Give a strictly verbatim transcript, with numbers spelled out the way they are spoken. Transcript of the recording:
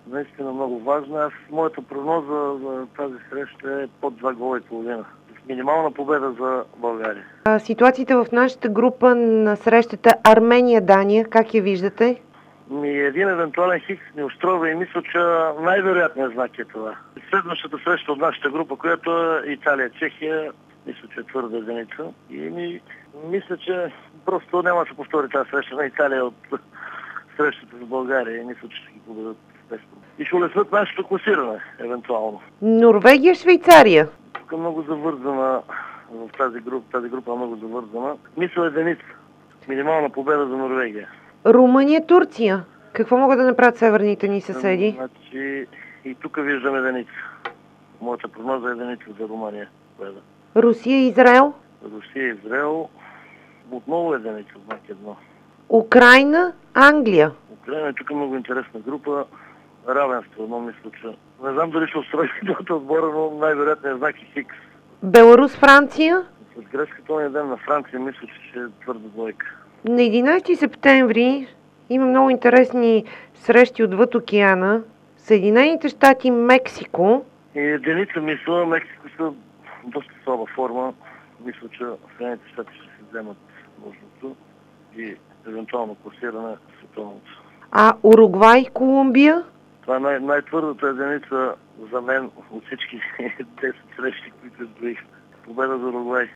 наистина много важна. Аз, моята прогноза за тази среща е под два гола и половина. Минимална победа за България. А, ситуацията в нашата група на срещата Армения-Дания, как я виждате? Ми един евентуален хикс ми устройва и мисля, че най-вероятният знак е това. Следващата среща от нашата група, която е Италия-Чехия, мисля, че е твърда единица. И ми, мисля, че просто няма да се повтори тази среща на Италия от срещата с България. И мисля, че ще ги победат без проблем. И ще улеснат нашето класиране, евентуално. Норвегия-Швейцария. Тук е много завързана в тази група. Тази група е много завързана. Мисля единица. Минимална победа за Норвегия. Румъния-Турция. Какво могат да направят северните ни съседи? Значи и тук виждам единица. Моята прогноза е единица за Румъния. Русия-Израел. Русия-Израел. Отново единица, знак едно. Украина-Англия. Украина е тук много интересна група. Равенство, но мисля, че... Не знам дали ще устрои двата отбора, но най-вероятният знак е хикс. Беларус-Франция. След грешката ден на Франция мисля, че ще е твърда двойка. На единайсети септември има много интересни срещи отвъд океана. Съединените щати, Мексико. И единица мисля, Мексико са доста слаба форма. Мисля, че Съединените щати ще се вземат нужното и евентуално класиране в световното. А Уругвай, Колумбия? Това е най- най-твърдата единица за мен от всички десет срещи, които изброих. Победа за Уругвай.